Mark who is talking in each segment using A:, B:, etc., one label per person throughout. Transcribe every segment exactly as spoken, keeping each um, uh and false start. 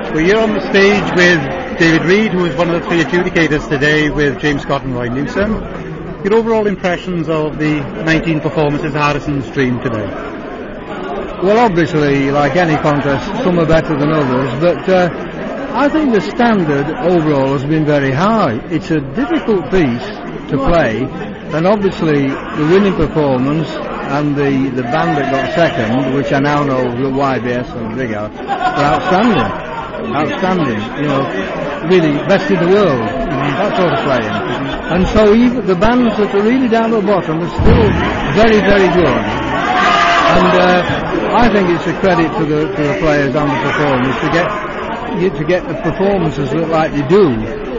A: Well, you're on the stage with David Reed, who is one of the three adjudicators today, with James Scott and Roy Newsom. Your overall impressions of the nineteen performances at Harrison's Dream today?
B: Well, obviously, like any contest, some are better than others, but uh, I think the standard overall has been very high. It's a difficult piece to play, and obviously the winning performance and the, the band that got second, which I now know the Y B S and Big House, were outstanding. Outstanding, you know, really best in the world, that sort of playing. And so even the bands that are really down at the bottom are still very, very good. And uh, I think it's a credit to the to the players and the performers to get to get the performances that like they do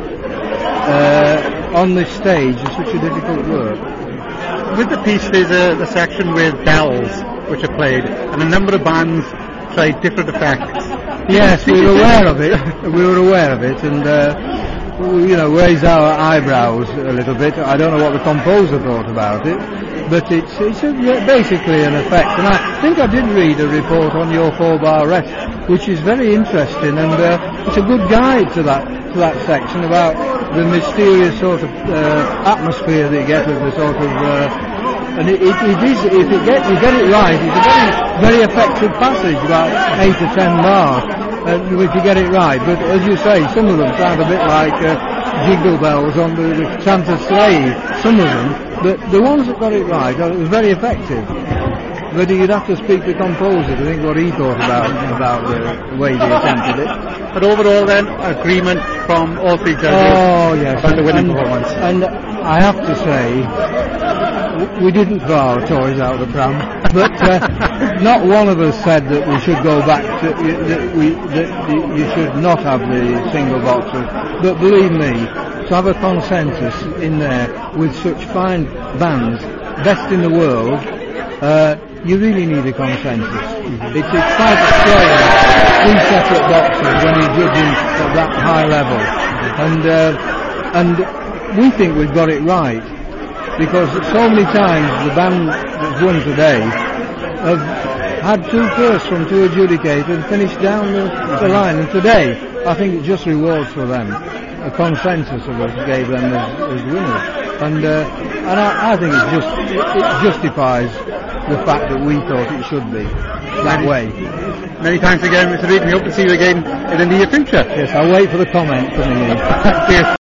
B: uh, on this stage is such a difficult work.
A: With the piece, there's a, a section with bells which are played, and a number of bands tried different effects.
B: Yes, we were aware of it. We were aware of it, and uh, we, you know, raised our eyebrows a little bit. I don't know what the composer thought about it, but it's it's a, basically an effect. And I think I did read a report on your four-bar rest, which is very interesting, and uh, it's a good guide to that to that section about the mysterious sort of uh, atmosphere that you get of the sort of. Uh, And it, it, it is, if you get, you get it right, it's a very, very effective passage, about eight or ten bars, uh, if you get it right. But as you say, some of them sound a bit like uh, jingle bells on the, the Santa's sleigh, some of them. But the ones that got it right, uh, it was very effective. But you'd have to speak to the composer to think what he thought about about the way they attempted it.
A: But overall then, agreement from all three judges
B: oh, yes.
A: about the winning
B: and,
A: performance.
B: And I have to say, we didn't throw our toys out of the pram, but uh, not one of us said that we should go back to, that, we, that you should not have the single boxes. But believe me, to have a consensus in there with such fine bands, best in the world, uh, you really need a consensus. Mm-hmm. It's, it's quite strange, three separate boxes when you're judging at that high level. And, uh, and we think we've got it right, because so many times the band that's won today have had two firsts from two adjudicators and finished down the, the line. And today, I think it just rewards for them. A consensus of us gave them as, as winners. And, uh, and I, I think it just it justifies the fact that we thought it should be that way.
A: Many thanks again, Mister Reed. We hope to see you again in the near future.
B: Yes, I'll wait for the comment coming in.
A: Cheers.